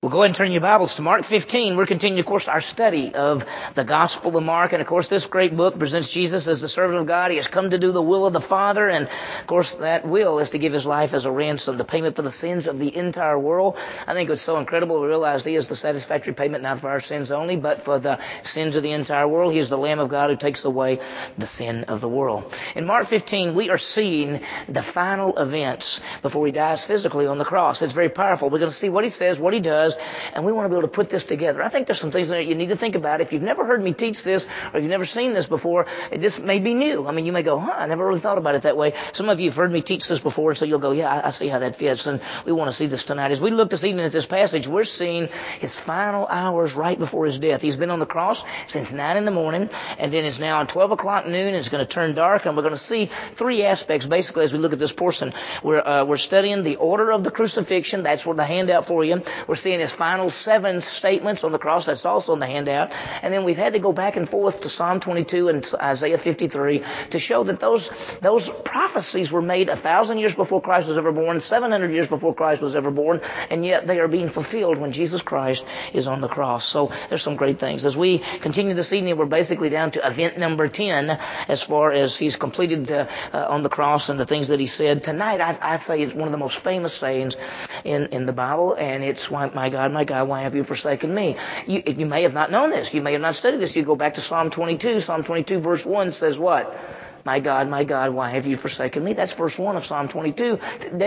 Well, go ahead and turn your Bibles to Mark 15. We're continuing, of course, our study of the Gospel of Mark. And, of course, this great book presents Jesus as the servant of God. He has come to do the will of the Father. And, of course, that will is to give his life as a ransom, the payment for the sins of the entire world. I think it's so incredible to realize he is the satisfactory payment, not for our sins only, but for the sins of the entire world. He is the Lamb of God who takes away the sin of the world. In Mark 15, we are seeing the final events before he dies physically on the cross. It's very powerful. We're going to see what he says, what he does, and we want to be able to put this together. I think there's some things that you need to think about. If you've never heard me teach this, or if you've never seen this before, this may be new. I mean, you may go, I never really thought about it that way. Some of you have heard me teach this before, so you'll go, yeah, I see how that fits. And we want to see this tonight. As we look this evening at this passage, we're seeing his final hours right before his death. He's been on the cross since 9 in the morning, and then it's now 12 o'clock noon, and it's going to turn dark, and we're going to see three aspects, basically, as we look at this portion. We're studying the order of the crucifixion. That's where the handout for you. We're seeing his final 7 statements on the cross. That's also in the handout. And then we've had to go back and forth to Psalm 22 and Isaiah 53 to show that those prophecies were made 1,000 years before Christ was ever born, 700 years before Christ was ever born, and yet they are being fulfilled when Jesus Christ is on the cross. So there's some great things. As we continue this evening, we're basically down to event number 10 as far as he's completed on the cross and the things that he said. Tonight, I say it's one of the most famous sayings in the Bible, and it's, my God, why have you forsaken me? You may have not known this. You may have not studied this. You go back to Psalm 22. Psalm 22 verse 1 says what? My God, why have you forsaken me? That's verse 1 of Psalm 22.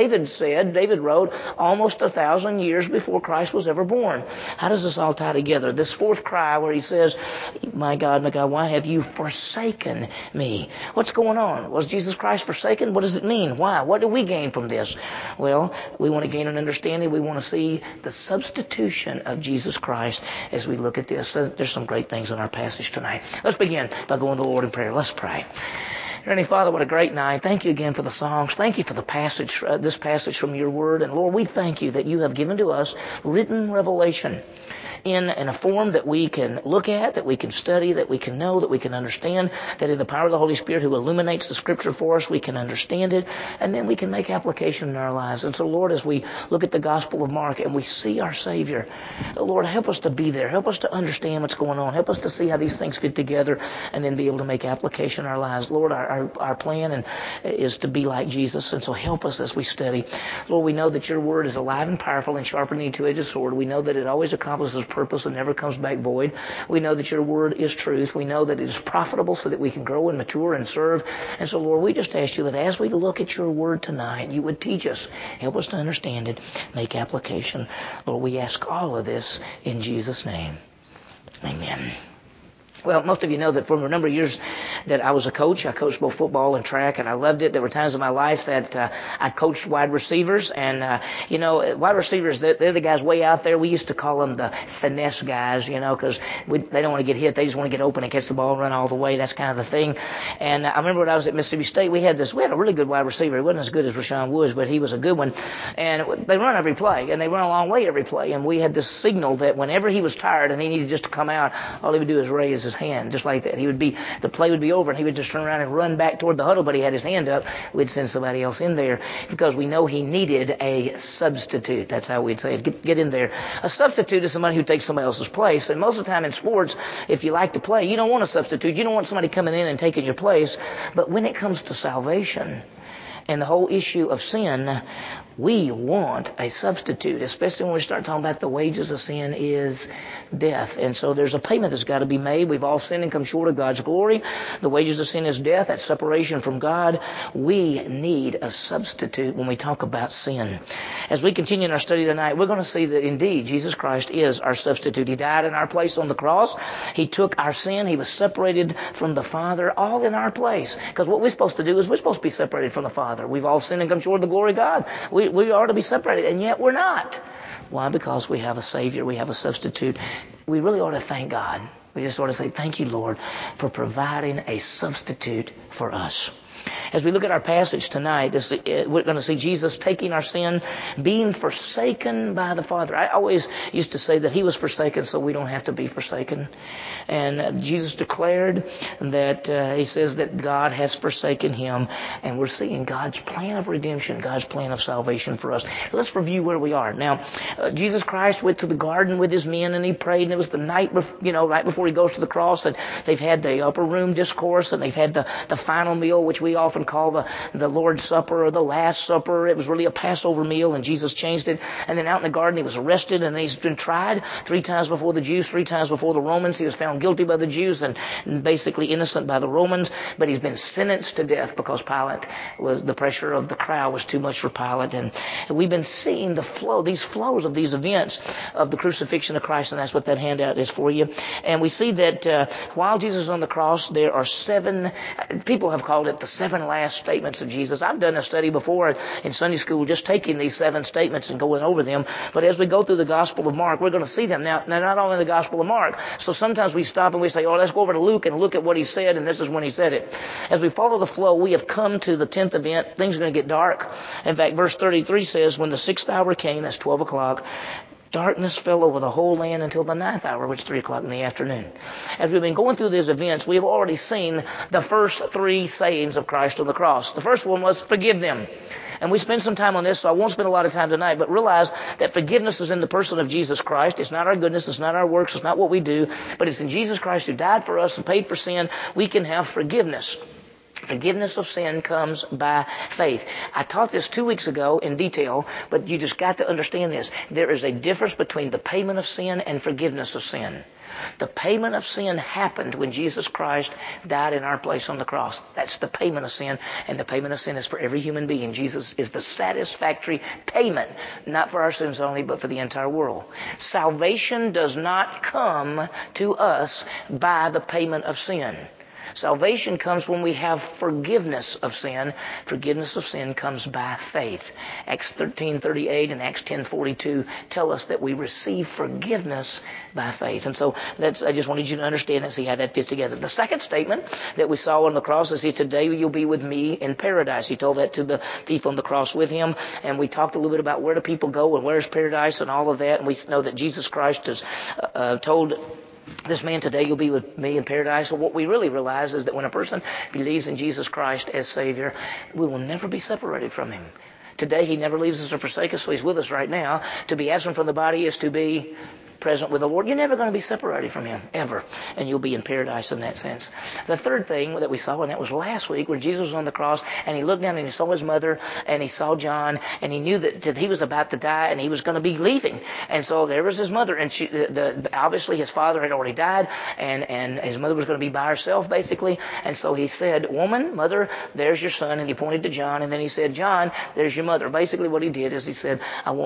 David wrote almost 1,000 years before Christ was ever born. How does this all tie together? This fourth cry where he says, my God, why have you forsaken me? What's going on? Was Jesus Christ forsaken? What does it mean? Why? What do we gain from this? Well, we want to gain an understanding. We want to see the substitution of Jesus Christ as we look at this. There's some great things in our passage tonight. Let's begin by going to the Lord in prayer. Let's pray. Heavenly Father, what a great night. Thank you again for the songs. Thank you for the passage, this passage from your word. And Lord, we thank you that you have given to us written revelation in a form that we can look at, that we can study, that we can know, that we can understand, that in the power of the Holy Spirit who illuminates the Scripture for us, we can understand it, and then we can make application in our lives. And so, Lord, as we look at the Gospel of Mark and we see our Savior, Lord, help us to be there. Help us to understand what's going on. Help us to see how these things fit together and then be able to make application in our lives. Lord, our plan is to be like Jesus, and so help us as we study. Lord, we know that your word is alive and powerful and sharper than any two-edged sword. We know that it always accomplishes purpose and never comes back void. We know that your word is truth. We know that it is profitable so that we can grow and mature and serve. And so, Lord, we just ask you that as we look at your word tonight, you would teach us, help us to understand it, make application. Lord, we ask all of this in Jesus' name. Amen. Well, most of you know that for a number of years that I was a coach. I coached both football and track, and I loved it. There were times in my life that I coached wide receivers. And, wide receivers, they're the guys way out there. We used to call them the finesse guys, because they don't want to get hit. They just want to get open and catch the ball and run all the way. That's kind of the thing. And I remember when I was at Mississippi State, we had a really good wide receiver. He wasn't as good as Rashawn Woods, but he was a good one. And they run every play, and they run a long way every play. And we had this signal that whenever he was tired and he needed just to come out, all he would do is raise his hand, just like that. The play would be over, and he would just turn around and run back toward the huddle, but he had his hand up. We'd send somebody else in there because we know he needed a substitute. That's how we'd say it. Get in there. A substitute is somebody who takes somebody else's place. And most of the time in sports, if you like to play, you don't want a substitute. You don't want somebody coming in and taking your place. But when it comes to salvation and the whole issue of sin, we want a substitute, especially when we start talking about the wages of sin is death. And so there's a payment that's got to be made. We've all sinned and come short of God's glory. The wages of sin is death. That's separation from God. We need a substitute when we talk about sin. As we continue in our study tonight, we're going to see that indeed Jesus Christ is our substitute. He died in our place on the cross. He took our sin. He was separated from the Father, all in our place. Because what we're supposed to do is we're supposed to be separated from the Father. We've all sinned and come short of the glory of God. We are to be separated, and yet we're not. Why? Because we have a Savior. We have a substitute. We really ought to thank God. We just ought to say, thank you, Lord, for providing a substitute for us. As we look at our passage tonight, we're going to see Jesus taking our sin, being forsaken by the Father. I always used to say that he was forsaken so we don't have to be forsaken. And Jesus declared that he says that God has forsaken him, and we're seeing God's plan of redemption, God's plan of salvation for us. Let's review where we are. Now, Jesus Christ went to the garden with his men and he prayed, and it was the night right before he goes to the cross, and they've had the upper room discourse, and they've had the final meal, which we often call the Lord's Supper or the Last Supper. It was really a Passover meal, and Jesus changed it. And then out in the garden, he was arrested, and he's been tried 3 times before the Jews, 3 times before the Romans. He was found guilty by the Jews and basically innocent by the Romans, but he's been sentenced to death because the pressure of the crowd was too much for Pilate. And we've been seeing these flows of these events of the crucifixion of Christ, and that's what that handout is for you. And we see that while Jesus is on the cross, there are 7, people have called it the 7 last statements of Jesus. I've done a study before in Sunday school just taking these 7 statements and going over them. But as we go through the Gospel of Mark, we're going to see them. Now not only the Gospel of Mark, so sometimes we stop and we say, let's go over to Luke and look at what he said, and this is when he said it. As we follow the flow, we have come to the 10th event. Things are going to get dark. In fact, verse 33 says, when the 6th hour came, that's 12 o'clock, darkness fell over the whole land until the 9th hour, which is 3 o'clock in the afternoon. As we've been going through these events, we've already seen the first 3 sayings of Christ on the cross. The first one was, forgive them. And we spent some time on this, so I won't spend a lot of time tonight, but realize that forgiveness is in the person of Jesus Christ. It's not our goodness, it's not our works, it's not what we do, but it's in Jesus Christ who died for us and paid for sin. We can have forgiveness. Forgiveness of sin comes by faith. I taught this 2 weeks ago in detail, but you just got to understand this. There is a difference between the payment of sin and forgiveness of sin. The payment of sin happened when Jesus Christ died in our place on the cross. That's the payment of sin, and the payment of sin is for every human being. Jesus is the satisfactory payment, not for our sins only, but for the entire world. Salvation does not come to us by the payment of sin. Salvation comes when we have forgiveness of sin. Forgiveness of sin comes by faith. Acts 13:38 and Acts 10:42 tell us that we receive forgiveness by faith. And so I just wanted you to understand and see how that fits together. The second statement that we saw on the cross is, today you'll be with me in paradise. He told that to the thief on the cross with him. And we talked a little bit about where do people go and where's paradise and all of that. And we know that Jesus Christ has told this man, today you'll be with me in paradise. Well, what we really realize is that when a person believes in Jesus Christ as Savior, we will never be separated from him. Today he never leaves us or forsakes us, so he's with us right now. To be absent from the body is to be present with the Lord. You're never going to be separated from him, ever. And you'll be in paradise in that sense. The third thing that we saw, and that was last week, when Jesus was on the cross, and he looked down and he saw his mother, and he saw John, and he knew that he was about to die, and he was going to be leaving. And so there was his mother, and obviously his father had already died, and his mother was going to be by herself, basically. And so he said, woman, mother, there's your son. And he pointed to John, and then he said, John, there's your mother. Basically what he did is he said,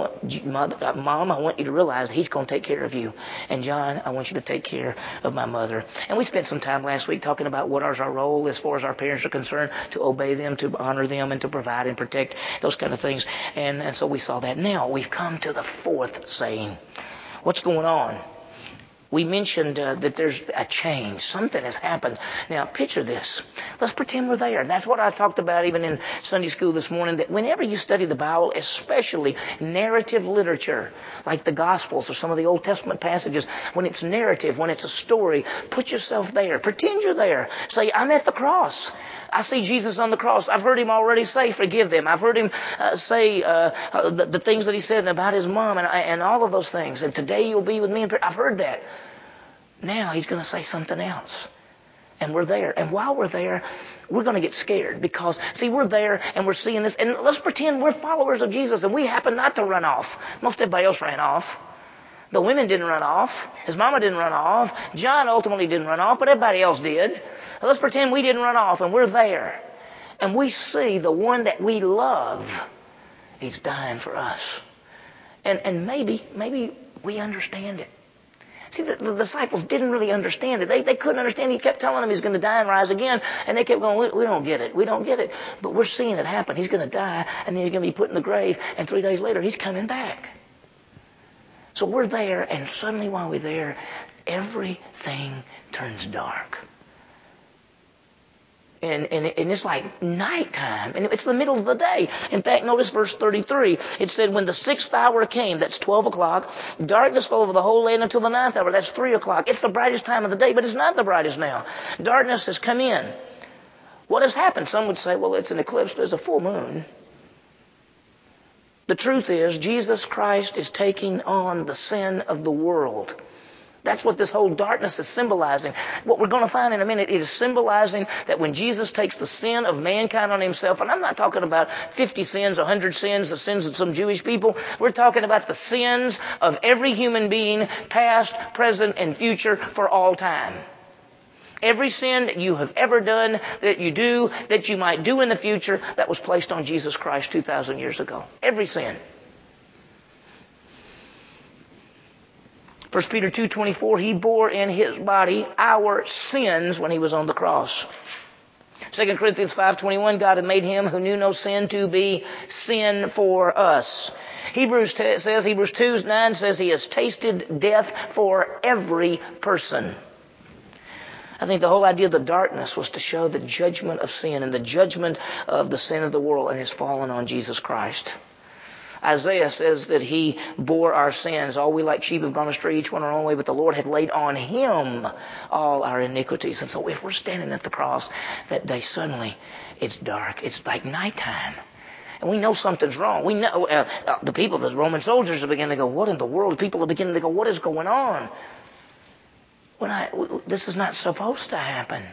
Mom, I want you to realize he's going to take care of you. And John, I want you to take care of my mother. And we spent some time last week talking about what is our role as far as our parents are concerned, to obey them, to honor them, and to provide and protect, those kind of things. And so we saw that. Now we've come to the fourth saying. What's going on? We mentioned that there's a change. Something has happened. Now, picture this. Let's pretend we're there. That's what I talked about even in Sunday school this morning, that whenever you study the Bible, especially narrative literature, like the Gospels or some of the Old Testament passages, when it's narrative, when it's a story, put yourself there. Pretend you're there. Say, I'm at the cross. I see Jesus on the cross. I've heard him already say, forgive them. I've heard him say the things that he said about his mom and all of those things. And today you'll be with me in prayer. I've heard that. Now he's going to say something else. And we're there. And while we're there, we're going to get scared because, see, we're there and we're seeing this. And let's pretend we're followers of Jesus and we happen not to run off. Most everybody else ran off. The women didn't run off. His mama didn't run off. John ultimately didn't run off, but everybody else did. Let's pretend we didn't run off and we're there. And we see the one that we love. He's dying for us. And maybe we understand it. See, the disciples didn't really understand it. They couldn't understand. He kept telling them he's going to die and rise again. And they kept going, we don't get it. We don't get it. But we're seeing it happen. He's going to die, and then he's going to be put in the grave. And 3 days later, he's coming back. So we're there, and suddenly while we're there, everything turns dark. And it's like nighttime. And it's the middle of the day. In fact, notice verse 33. It said, when the 6th hour came, that's 12 o'clock, darkness fell over the whole land until the 9th hour. That's 3 o'clock. It's the brightest time of the day, but it's not the brightest now. Darkness has come in. What has happened? Some would say, well, it's an eclipse. There's a full moon. The truth is, Jesus Christ is taking on the sin of the world. That's what this whole darkness is symbolizing. What we're going to find in a minute, it is symbolizing that when Jesus takes the sin of mankind on himself, and I'm not talking about 50 sins, 100 sins, the sins of some Jewish people. We're talking about the sins of every human being, past, present, and future, for all time. Every sin that you have ever done, that you do, that you might do in the future, that was placed on Jesus Christ 2,000 years ago. Every sin. 1 Peter 2:24, he bore in his body our sins when he was on the cross. 2 Corinthians 5:21, God had made him who knew no sin to be sin for us. Hebrews 2:9 says he has tasted death for every person. I think the whole idea of the darkness was to show the judgment of sin and the judgment of the sin of the world, and has fallen on Jesus Christ. Isaiah says that he bore our sins. All we like sheep have gone astray, each one our own way, but the Lord had laid on him all our iniquities. And so if we're standing at the cross that day, suddenly it's dark. It's like nighttime. And we know something's wrong. We know the people, the Roman soldiers are beginning to go, what in the world? People are beginning to go, what is going on? This is not supposed to happen.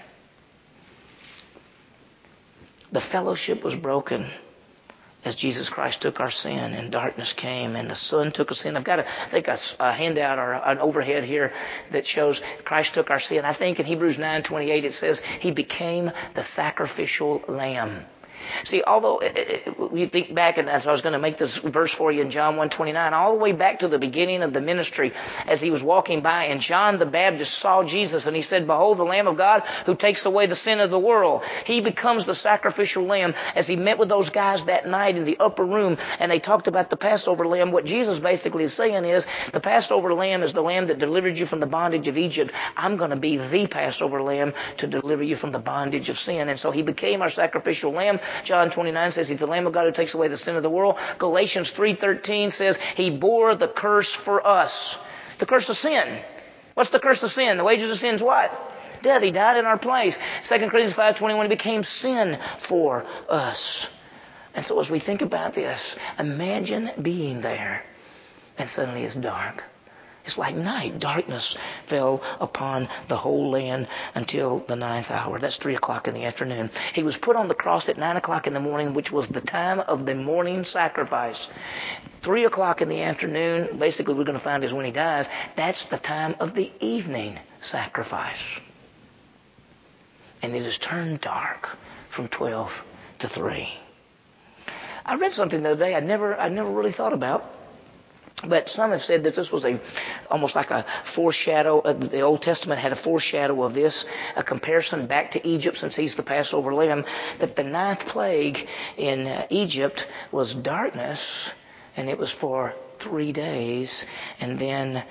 The fellowship was broken as Jesus Christ took our sin and darkness came and the Son took a sin. I've got a handout or an overhead here that shows Christ took our sin. I think in Hebrews 9:28 it says he became the sacrificial lamb. See, although you think back, and as I was going to make this verse for you in John 1:29, all the way back to the beginning of the ministry, as he was walking by, and John the Baptist saw Jesus, and he said, behold, the Lamb of God who takes away the sin of the world. He becomes the sacrificial lamb. As he met with those guys that night in the upper room, and they talked about the Passover lamb, what Jesus basically is saying is, the Passover lamb is the lamb that delivered you from the bondage of Egypt. I'm going to be the Passover lamb to deliver you from the bondage of sin. And so he became our sacrificial lamb. John 29 says he's the Lamb of God who takes away the sin of the world. Galatians 3:13 says he bore the curse for us. The curse of sin. What's the curse of sin? The wages of sin is what? Death. He died in our place. 2 Corinthians 5:21, he became sin for us. And so as we think about this, imagine being there and suddenly it's dark. It's like night. Darkness fell upon the whole land until the 9th hour. That's 3 o'clock in the afternoon. He was put on the cross at 9 o'clock in the morning, which was the time of the morning sacrifice. 3 o'clock in the afternoon, basically we're going to find is when he dies. That's the time of the evening sacrifice. And it has turned dark from 12 to 3. I read something the other day I never really thought about. But some have said that this was almost like a foreshadow. The Old Testament had a foreshadow of this, a comparison back to Egypt, since he's the Passover lamb, that the 9th plague in Egypt was darkness, and it was for 3 days. And then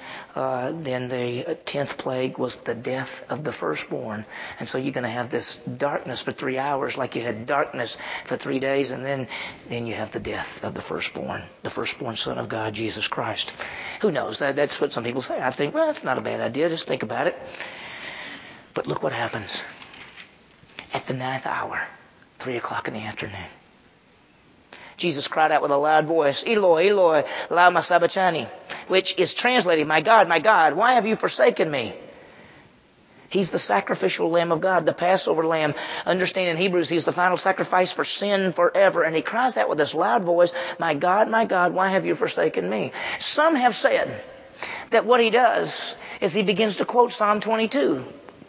the 10th plague was the death of the firstborn. And so you're going to have this darkness for 3 hours, like you had darkness for 3 days, and then you have the death of the firstborn Son of God, Jesus Christ. Who knows? That's what some people say. I think, well, it's not a bad idea. Just think about it. But look what happens. At the 9th hour, 3 o'clock in the afternoon, Jesus cried out with a loud voice, Eloi, Eloi, lama sabachthani, which is translated, my God, why have you forsaken me? He's the sacrificial Lamb of God, the Passover Lamb. Understand in Hebrews, he's the final sacrifice for sin forever. And he cries out with this loud voice, my God, why have you forsaken me? Some have said that what he does is he begins to quote Psalm 22.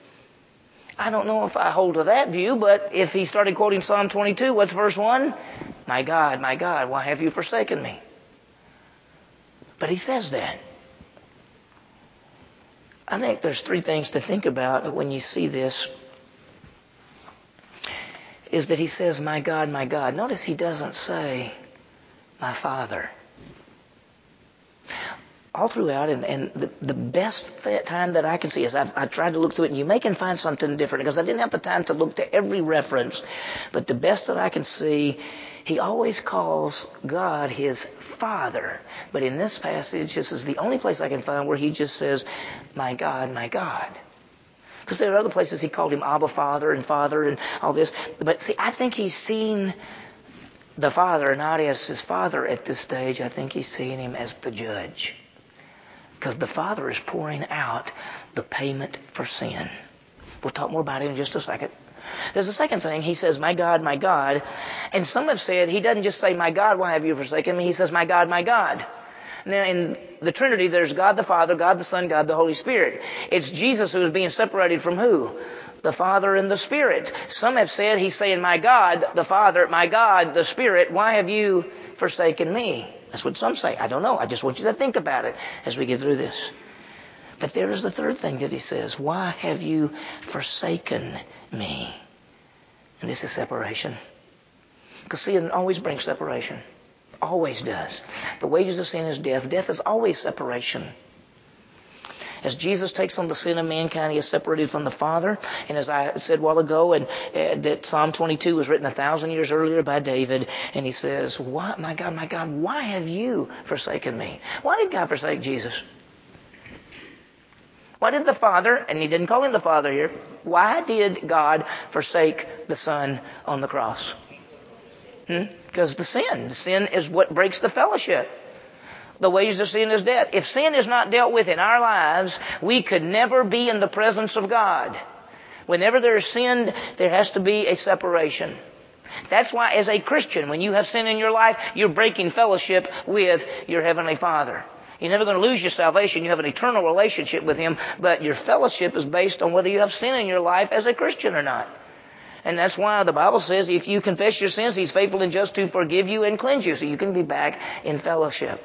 I don't know if I hold to that view, but if he started quoting Psalm 22, what's verse 1? My God, why have you forsaken me? But he says that. I think there's 3 things to think about when you see this. Is that he says, my God. Notice he doesn't say, my Father. all throughout, and the best time that I can see is I tried to look through it, and you may can find something different because I didn't have the time to look to every reference, but the best that I can see, he always calls God his Father. But in this passage, this is the only place I can find where he just says, my God, my God. Because there are other places he called him Abba Father and all this. But see, I think he's seen the Father not as his Father at this stage. I think he's seeing him as the judge. Because the Father is pouring out the payment for sin. We'll talk more about it in just a second. There's a second thing. He says, my God, my God. And some have said he doesn't just say, my God, why have you forsaken me? He says, my God, my God. Now, in the Trinity, there's God the Father, God the Son, God the Holy Spirit. It's Jesus who is being separated from who? The Father and the Spirit. Some have said he's saying, my God, the Father, my God, the Spirit, why have you forsaken me? That's what some say. I don't know. I just want you to think about it as we get through this. But there is the third thing that he says. Why have you forsaken me? And this is separation. Because sin always brings separation. Always does. The wages of sin is death. Death is always separation. As Jesus takes on the sin of mankind, he is separated from the Father. And as I said a while ago, that Psalm 22 was written 1,000 years earlier by David. And he says, "Why, my God, why have you forsaken me?" Why did God forsake Jesus? Why did the Father, and he didn't call him the Father here, why did God forsake the Son on the cross? Because the sin is what breaks the fellowship. The wages of sin is death. If sin is not dealt with in our lives, we could never be in the presence of God. Whenever there is sin, there has to be a separation. That's why as a Christian, when you have sin in your life, you're breaking fellowship with your Heavenly Father. You're never going to lose your salvation. You have an eternal relationship with Him, but your fellowship is based on whether you have sin in your life as a Christian or not. And that's why the Bible says if you confess your sins, He's faithful and just to forgive you and cleanse you, so you can be back in fellowship.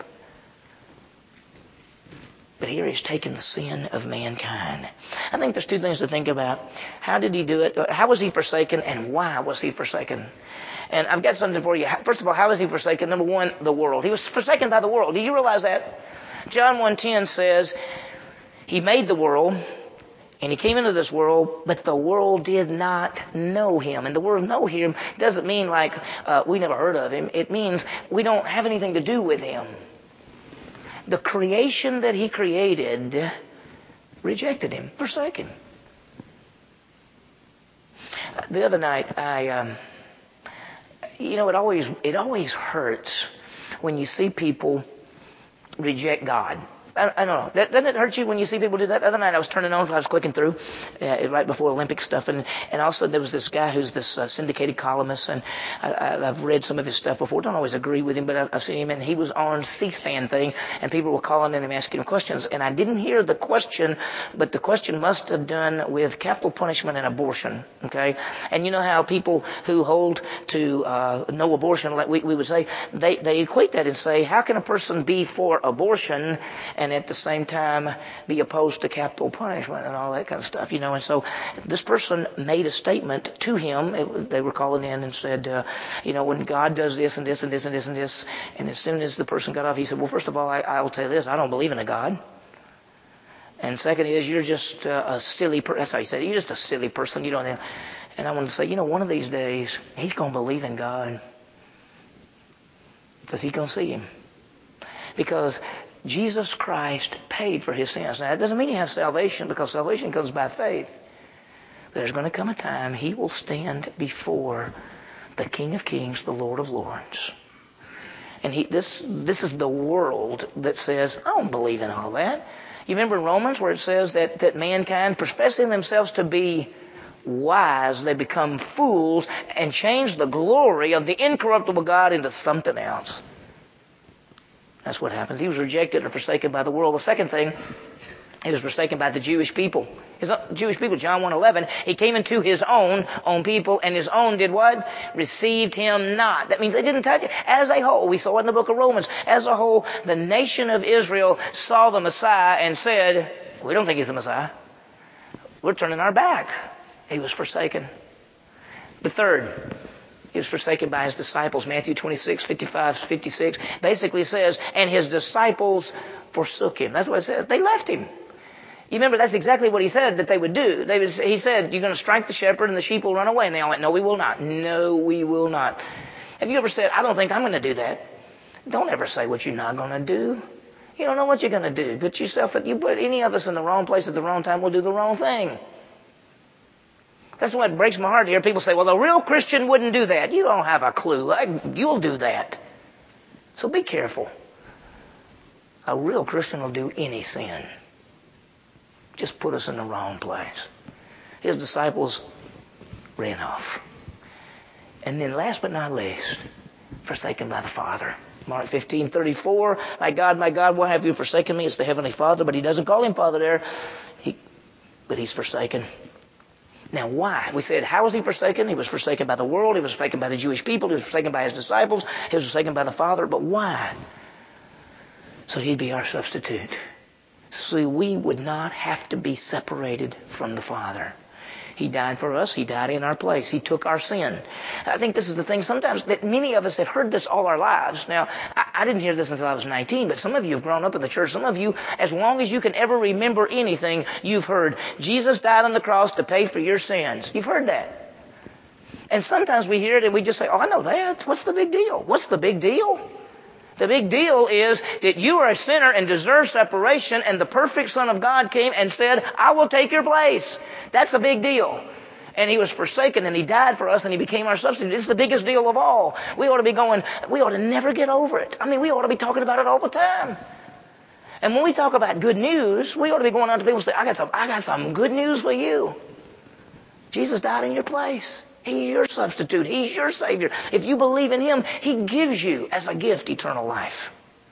But here He's taken the sin of mankind. I think there's two things to think about. How did He do it? How was He forsaken, and why was He forsaken? And I've got something for you. First of all, how was He forsaken? Number one, the world. He was forsaken by the world. Did you realize that? John 1:10 says, He made the world, and He came into this world, but the world did not know Him. And the word know Him doesn't mean like we never heard of Him. It means we don't have anything to do with Him. The creation that He created rejected Him, forsook Him. The other night, it always hurts when you see people reject God. I don't know. Doesn't it hurt you when you see people do that? The other night I was turning on, I was clicking through right before Olympic stuff, and all of a sudden there was this guy who's this syndicated columnist, and I've read some of his stuff before. Don't always agree with him, but I've seen him, and he was on C-SPAN thing, and people were calling in and asking him questions, and I didn't hear the question, but the question must have done with capital punishment and abortion, okay? And you know how people who hold to no abortion, like we would say, they equate that and say, how can a person be for abortion and at the same time be opposed to capital punishment and all that kind of stuff, you know? And so this person made a statement to him. They were calling in and said, when God does this and this and this and this and this, and as soon as the person got off, he said, well, first of all, I'll tell you this, I don't believe in a God. And second is, you're just a silly person. That's how he said it. You're just a silly person. You don't have. And I want to say, one of these days, he's going to believe in God because he's going to see Him. Because Jesus Christ paid for his sins. Now, that doesn't mean you have salvation, because salvation comes by faith. There's going to come a time He will stand before the King of Kings, the Lord of Lords. And this is the world that says, I don't believe in all that. You remember in Romans where it says that mankind, professing themselves to be wise, they become fools and change the glory of the incorruptible God into something else. That's what happens. He was rejected or forsaken by the world. The second thing, He was forsaken by the Jewish people. Jewish people, John 1:11, He came into His own people, and His own did what? Received Him not. That means they didn't touch it. As a whole, we saw it in the book of Romans, as a whole, the nation of Israel saw the Messiah and said, we don't think He's the Messiah. We're turning our back. He was forsaken. The third, He was forsaken by his disciples. Matthew 26, 55, 56 basically says, and his disciples forsook him. That's what it says. They left him. You remember, that's exactly what he said that they would do. He said, you're going to strike the shepherd and the sheep will run away. And they all went, no, we will not. No, we will not. Have you ever said, I don't think I'm going to do that? Don't ever say what you're not going to do. You don't know what you're going to do. You put any of us in the wrong place at the wrong time, we'll do the wrong thing. That's why it breaks my heart to hear people say, well, a real Christian wouldn't do that. You don't have a clue. You'll do that. So be careful. A real Christian will do any sin. Just put us in the wrong place. His disciples ran off. And then last but not least, forsaken by the Father. Mark 15:34, my God, why have you forsaken me? It's the Heavenly Father, but he doesn't call him Father there. But he's forsaken. Now, why? We said, how was he forsaken? He was forsaken by the world. He was forsaken by the Jewish people. He was forsaken by his disciples. He was forsaken by the Father. But why? So he'd be our substitute. So we would not have to be separated from the Father. He died for us. He died in our place. He took our sin. I think this is the thing sometimes that many of us have heard this all our lives. Now, I didn't hear this until I was 19, but some of you have grown up in the church. Some of you, as long as you can ever remember anything, you've heard, Jesus died on the cross to pay for your sins. You've heard that. And sometimes we hear it and we just say, oh, I know that. What's the big deal? What's the big deal? The big deal is that you are a sinner and deserve separation, and the perfect Son of God came and said, I will take your place. That's a big deal. And he was forsaken and he died for us and he became our substitute. It's the biggest deal of all. We ought to never get over it. I mean, we ought to be talking about it all the time. And when we talk about good news, we ought to be going out to people and say, I got some good news for you. Jesus died in your place. He's your substitute. He's your Savior. If you believe in him, he gives you as a gift eternal life.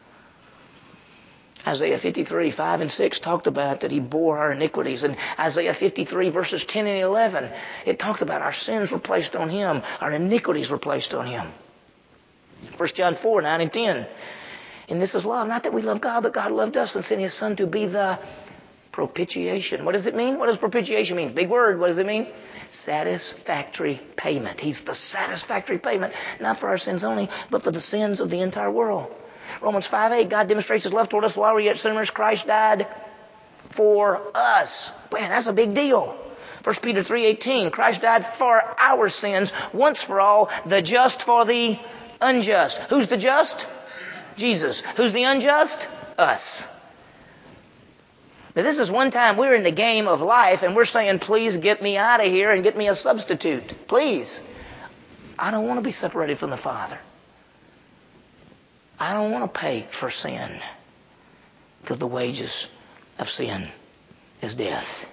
Isaiah 53, 5 and 6 talked about that he bore our iniquities. And Isaiah 53 verses 10 and 11, it talked about our sins were placed on him. Our iniquities were placed on him. 1 John 4, 9 and 10. And this is love. Not that we love God, but God loved us and sent his Son to be the propitiation. What does it mean? What does propitiation mean? Big word. What does it mean? Satisfactory payment. He's the satisfactory payment, not for our sins only, but for the sins of the entire world. Romans 5:8, God demonstrates his love toward us while we were yet sinners. Christ died for us. Man, that's a big deal. 1 Peter 3:18, Christ died for our sins once for all, the just for the unjust. Who's the just? Jesus. Who's the unjust? Us. Now, this is one time we're in the game of life and we're saying, please get me out of here and get me a substitute. Please. I don't want to be separated from the Father. I don't want to pay for sin because the wages of sin is death.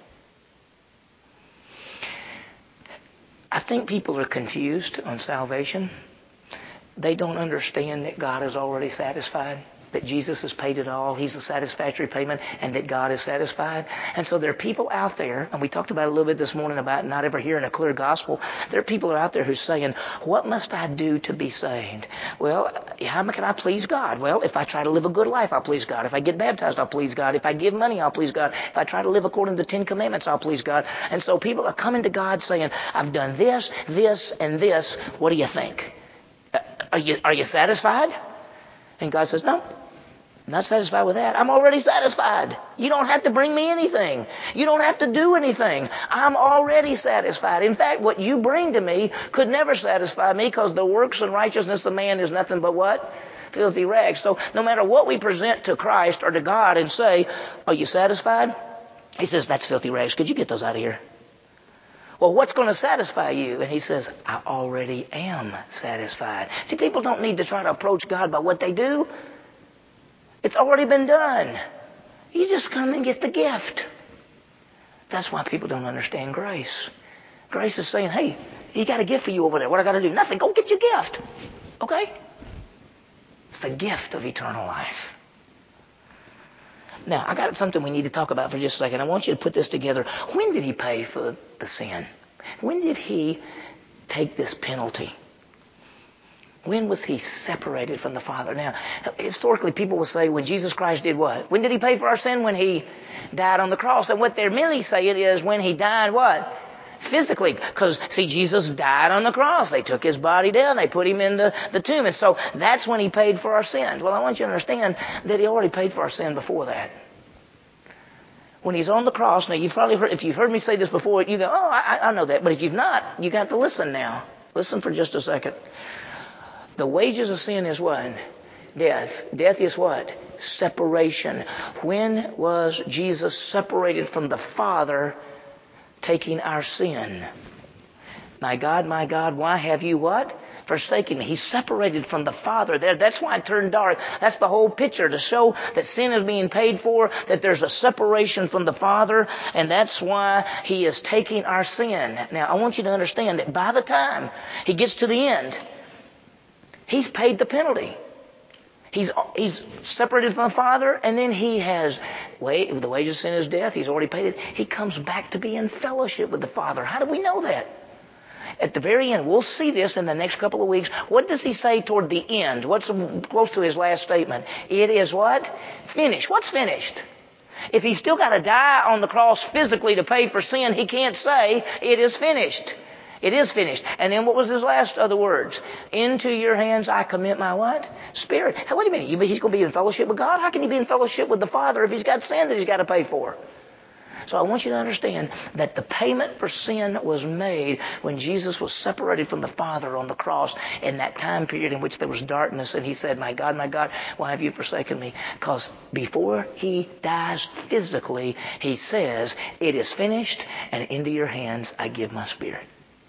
I think people are confused on salvation. They don't understand that God is already satisfied, that Jesus has paid it all. He's the satisfactory payment, and that God is satisfied. And so there are people out there, and we talked about it a little bit this morning about not ever hearing a clear gospel. There are people out there who are saying, what must I do to be saved? Well, how can I please God? Well, if I try to live a good life, I'll please God. If I get baptized, I'll please God. If I give money, I'll please God. If I try to live according to the 10 Commandments, I'll please God. And so people are coming to God saying, I've done this, this, and this. What do you think? Are you satisfied? And God says, no. I'm not satisfied with that. I'm already satisfied. You don't have to bring me anything. You don't have to do anything. I'm already satisfied. In fact, what you bring to me could never satisfy me because the works and righteousness of man is nothing but what? Filthy rags. So no matter what we present to Christ or to God and say, are you satisfied? He says, that's filthy rags. Could you get those out of here? Well, what's going to satisfy you? And he says, I already am satisfied. See, people don't need to try to approach God by what they do. It's already been done. You just come and get the gift. That's why people don't understand grace. Grace is saying, hey, he got a gift for you over there. What I got to do? Nothing. Go get your gift. Okay? It's the gift of eternal life. Now, I got something we need to talk about for just a second. I want you to put this together. When did he pay for the sin? When did he take this penalty? When was he separated from the Father? Now, historically, people will say when Jesus Christ did what? When did he pay for our sin? When he died on the cross. And what they're merely saying is when he died what? physically. Because, see, Jesus died on the cross. They took his body down. They put him in the tomb. And so that's when he paid for our sins. Well, I want you to understand that he already paid for our sin before that. When he's on the cross, now you've probably heard, if you've heard me say this before, you go, oh, I know that. But if you've not, you got to listen now. Listen for just a second. The wages of sin is what? Death. Death is what? Separation. When was Jesus separated from the Father, taking our sin? My God, why have you what? Forsaken me. He's separated from the Father there. That's why it turned dark. That's the whole picture, to show that sin is being paid for, that there's a separation from the Father, and that's why he is taking our sin. Now, I want you to understand that by the time he gets to the end, he's paid the penalty. He's separated from the Father, and then he has, the wages of sin is death. He's already paid it. He comes back to be in fellowship with the Father. How do we know that? At the very end, we'll see this in the next couple of weeks. What does he say toward the end? What's close to his last statement? It is what? Finished. What's finished? If he's still got to die on the cross physically to pay for sin, he can't say, it is finished. It is finished. And then what was his last other words? Into your hands I commit my what? Spirit. Hey, wait a minute. He's going to be in fellowship with God? How can he be in fellowship with the Father if he's got sin that he's got to pay for? So I want you to understand that the payment for sin was made when Jesus was separated from the Father on the cross in that time period in which there was darkness. And he said, my God, why have you forsaken me? Because before he dies physically, he says, it is finished, and into your hands I give my spirit.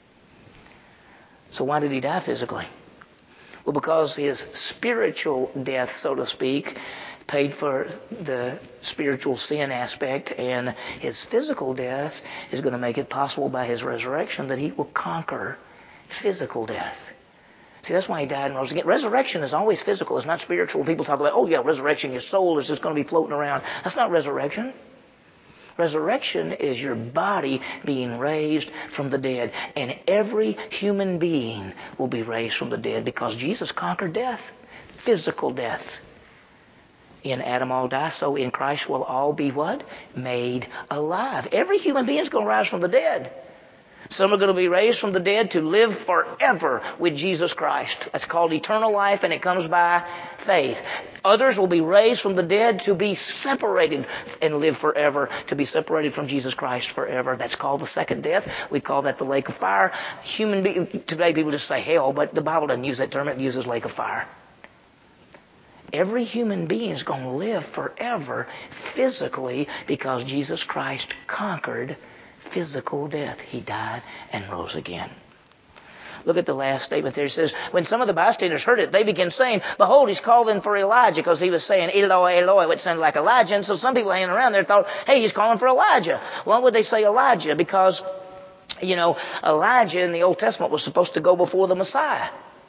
So why did he die physically? Well, because his spiritual death, so to speak, paid for the spiritual sin aspect, and his physical death is going to make it possible by his resurrection that he will conquer physical death. See, that's why he died and rose again. Resurrection is always physical. It's not spiritual. People talk about, oh yeah, resurrection, your soul is just going to be floating around. That's not resurrection. Resurrection is your body being raised from the dead. And every human being will be raised from the dead because Jesus conquered death, physical death. In Adam all die, so in Christ will all be what? Made alive. Every human being is going to rise from the dead. Some are going to be raised from the dead to live forever with Jesus Christ. That's called eternal life, and it comes by faith. Others will be raised from the dead to be separated and live forever, to be separated from Jesus Christ forever. That's called the second death. We call that the lake of fire. Today people just say hell, but the Bible doesn't use that term. It uses lake of fire. Every human being is going to live forever physically because Jesus Christ conquered physical death. He died and rose again. Look at the last statement there. It says, when some of the bystanders heard it, they began saying, behold, he's calling for Elijah, because he was saying, Eloi, Eloi, which sounded like Elijah. And so some people hanging around there thought, hey, he's calling for Elijah. Why would they say Elijah? Because, Elijah in the Old Testament was supposed to go before the Messiah.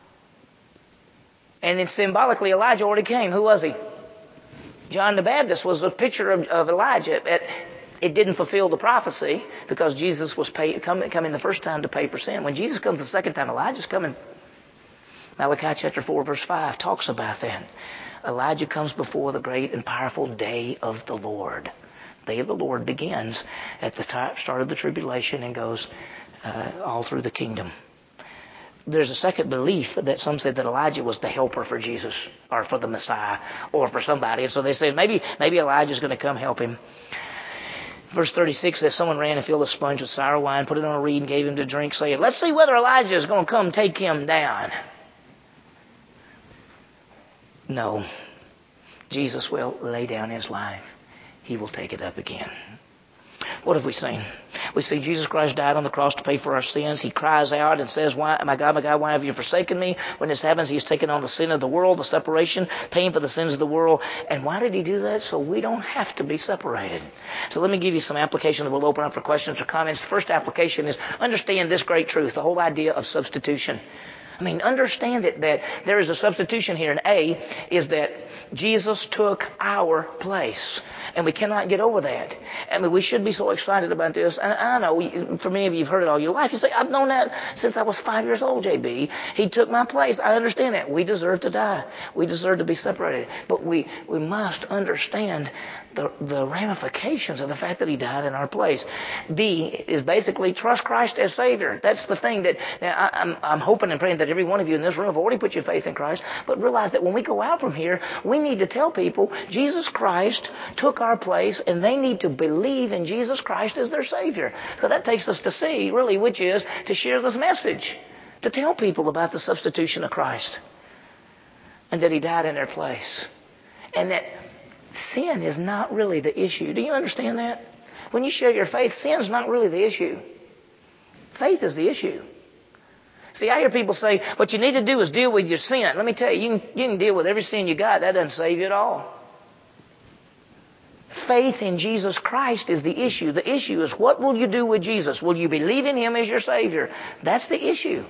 And then symbolically, Elijah already came. Who was he? John the Baptist was a picture of Elijah. It didn't fulfill the prophecy because Jesus was coming the first time to pay for sin. When Jesus comes the second time, Elijah's coming. Malachi chapter 4, verse 5 talks about that. Elijah comes before the great and powerful day of the Lord. The day of the Lord begins at the start of the tribulation and goes all through the kingdom. There's a second belief that some said that Elijah was the helper for Jesus or for the Messiah or for somebody. And so they said maybe Elijah's going to come help him. Verse 36 says, someone ran and filled a sponge with sour wine, put it on a reed and gave him to drink, saying, let's see whether Elijah is going to come take him down. No. Jesus will lay down his life. He will take it up again. What have we seen? We see Jesus Christ died on the cross to pay for our sins. He cries out and says, my God, why have you forsaken me? When this happens, he's taken on the sin of the world, the separation, paying for the sins of the world. And why did he do that? So we don't have to be separated. So let me give you some application that we'll open up for questions or comments. The first application is understand this great truth, the whole idea of substitution. I mean, understand it that there is a substitution here. And A is that Jesus took our place. And we cannot get over that. I mean, we should be so excited about this. And I know, for many of you, you've heard it all your life. You say, I've known that since I was 5 years old, JB. He took my place. I understand that. We deserve to die. We deserve to be separated. But we must understand the ramifications of the fact that he died in our place. B is basically trust Christ as Savior. That's the thing that, now I'm hoping and praying that every one of you in this room have already put your faith in Christ, but realize that when we go out from here, we need to tell people Jesus Christ took our place, and they need to believe in Jesus Christ as their Savior. So that takes us to C, really, which is to share this message, to tell people about the substitution of Christ, and that he died in their place, and that sin is not really the issue. Do you understand that? When you share your faith, sin's not really the issue. Faith is the issue. See, I hear people say, what you need to do is deal with your sin. Let me tell you, you can deal with every sin you got. That doesn't save you at all. Faith in Jesus Christ is the issue. The issue is, what will you do with Jesus? Will you believe in him as your Savior? That's the issue.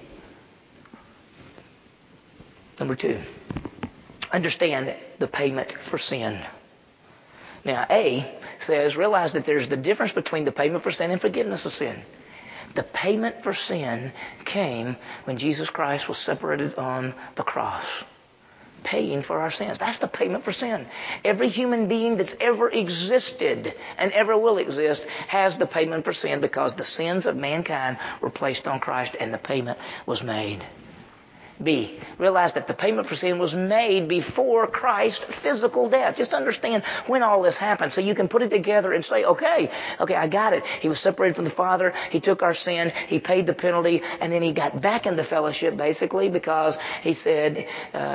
Number 2, understand the payment for sin. Now, A says, realize that there's the difference between the payment for sin and forgiveness of sin. The payment for sin came when Jesus Christ was separated on the cross, paying for our sins. That's the payment for sin. Every human being that's ever existed and ever will exist has the payment for sin, because the sins of mankind were placed on Christ and the payment was made. B, realize that the payment for sin was made before Christ's physical death. Just understand when all this happened so you can put it together and say, okay, I got it. He was separated from the Father. He took our sin. He paid the penalty. And then he got back into fellowship, basically, because he said,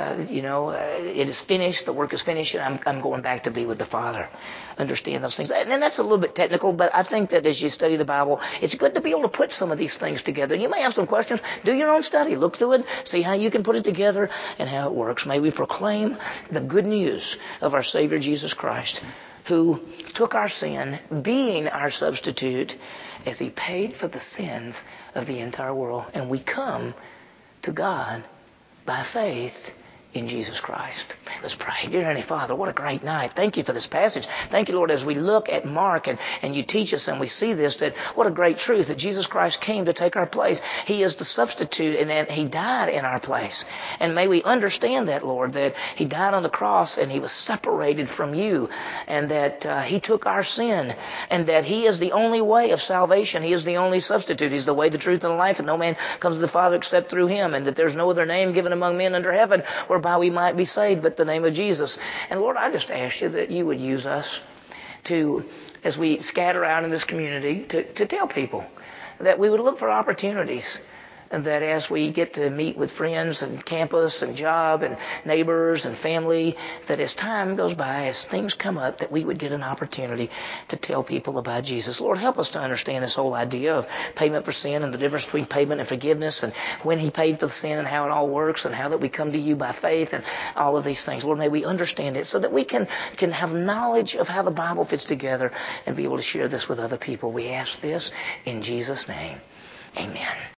it is finished. The work is finished, and I'm going back to be with the Father. Understand those things. And that's a little bit technical, but I think that as you study the Bible, it's good to be able to put some of these things together. You may have some questions. Do your own study. Look through it. See how you can put it together and how it works. May we proclaim the good news of our Savior Jesus Christ, who took our sin, being our substitute, as he paid for the sins of the entire world. And we come to God by faith in Jesus Christ. Let's pray. Dear Heavenly Father, what a great night. Thank you for this passage. Thank you, Lord, as we look at Mark and you teach us and we see this, that what a great truth that Jesus Christ came to take our place. He is the substitute, and that he died in our place. And may we understand that, Lord, that he died on the cross and he was separated from you, and that he took our sin, and that he is the only way of salvation. He is the only substitute. He's the way, the truth, and the life, and no man comes to the Father except through him, and that there's no other name given among men under heaven whereby we might be saved but the name of Jesus. And Lord, I just ask you that you would use us to, as we scatter out in this community, to tell people that we would look for opportunities, and that as we get to meet with friends and campus and job and neighbors and family, that as time goes by, as things come up, that we would get an opportunity to tell people about Jesus. Lord, help us to understand this whole idea of payment for sin and the difference between payment and forgiveness, and when he paid for the sin and how it all works, and how that we come to you by faith, and all of these things. Lord, may we understand it so that we can have knowledge of how the Bible fits together and be able to share this with other people. We ask this in Jesus' name. Amen.